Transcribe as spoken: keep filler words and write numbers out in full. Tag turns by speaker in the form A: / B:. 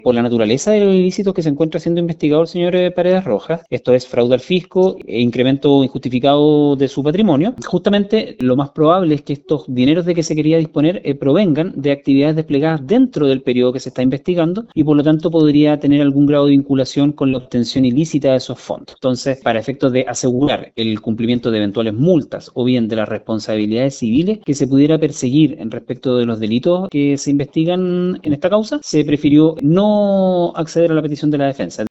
A: Por la naturaleza de los ilícitos que se encuentra siendo investigado el señor eh, Paredes Rojas, esto es fraude al fisco e incremento injustificado de su patrimonio, justamente lo más probable es que estos dineros de que se quería disponer eh, provengan de actividades desplegadas dentro del periodo que se está investigando y por lo tanto podría tener algún grado de vinculación con la obtención ilícita de esos fondos. Entonces, para efectos de asegurar el cumplimiento de eventuales multas o bien de las responsabilidades civiles que se pudiera perseguir en respecto de los delitos que se investigan en esta causa, se prefirió no acceder a la petición de la defensa.